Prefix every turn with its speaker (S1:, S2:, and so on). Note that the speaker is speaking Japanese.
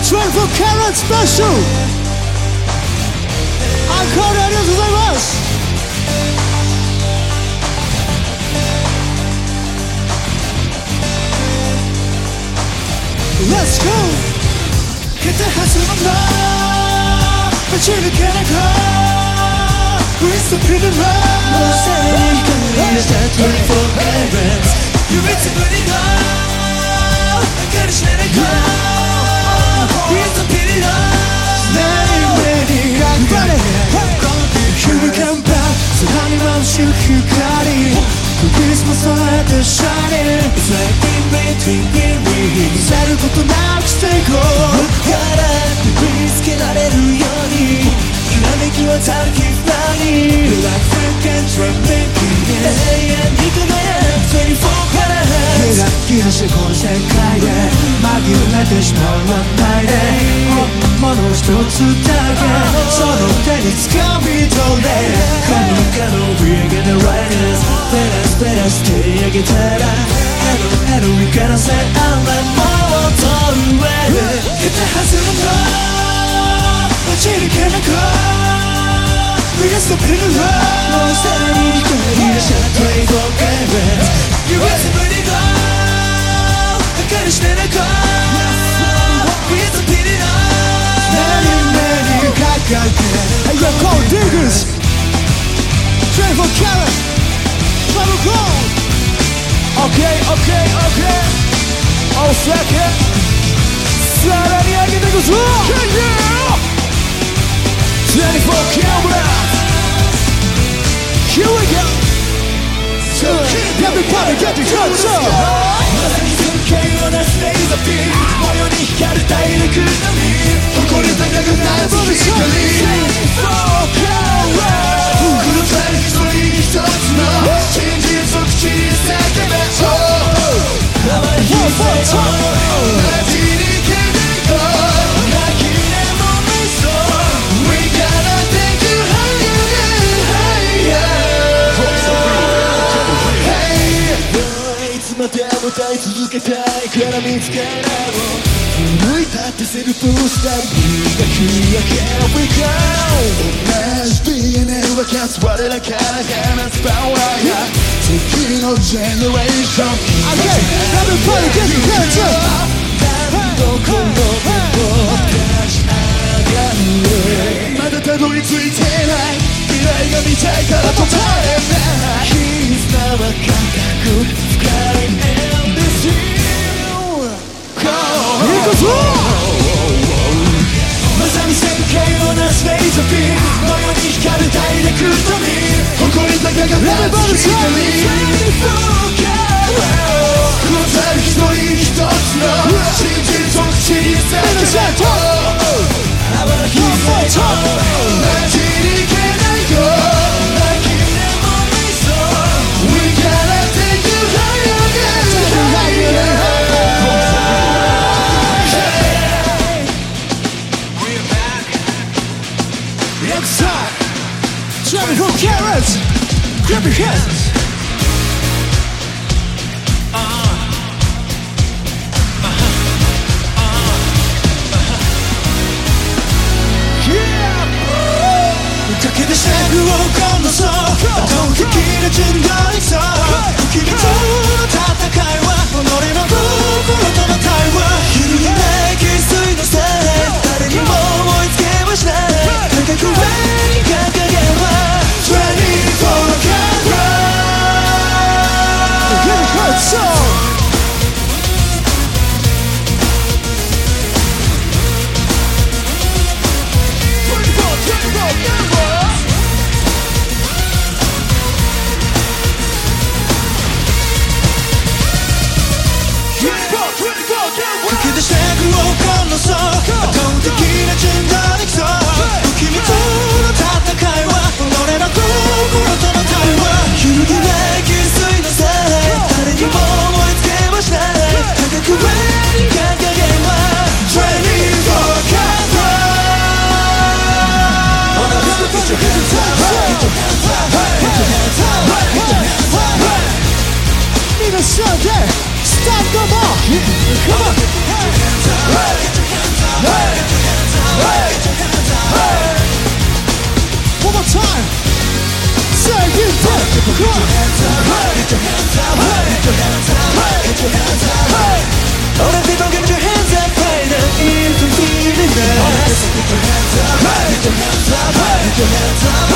S1: 24 karat special アンコールありがとうございます。Let's go 桁外れのぶち抜けなく We still feel it right もうすでに光り出した24 carats 夢つぶりの明かりしれないか We still feel it right 何目にがれ勇敢ば空に眩しく光クリスマスを得て Shining It's like in between you and me さることなくしていこうから見つけられるようにきらめき渡る絆に Like Frank and Trump永遠に輝く24から描き出しこの世界で紛れてしまわないでもの一つだけその手に掴み取れ何かの We're gonna ride this Let us 手上げたら Hello we gotta say あれもっと上桁外れの街にけなく We are still pin it right もうすでに光り出した24 carats 夢つぶりの明かりしてなく We are still pin it right 何目にかかって Hey yo Gold Diggers 24 carats Level Gold Okay All second さらに上げていくぞ Yeah 24 carats Here we go So everybody get the guns up まさに全景をなすレーザービーム模様に光る大陸のみ誇り高くなる光24 carats この大陸一人一つの真実を口に叫べあまりひせを街にけないと泣き寝もめそう We gotta take you higher Hey いつまでも歌い続けたいから見つけない奮い立ってセルフスタイル磨き上げ We go 同じ DNA 分かつ我らから放つパワーや次のジェネレーション Okay everybody get your hands up 何度この僕立ち上がるまだたどり着いてない未来が見たいから答えない絆は固く深い And this you Go 行くぞまさに世界をなすレーザービームのように光る大陸のみ誇り高がなす光この大陸一人一つの真実を口に叫べあばらひせを街にけないよ泣き寝もめそう We gotta take you higher Next time 24 carats Grab your hands駆け出してく黄金の層圧倒的な順動にそう君との戦いは己の心との対話揺るぎない生粋のスタイル誰にも追いつけはしない高く上に掲げは24 carats Get it hurt so Sunday, stop the ball. Come on. Get your hands up. Get your hands up. your hands up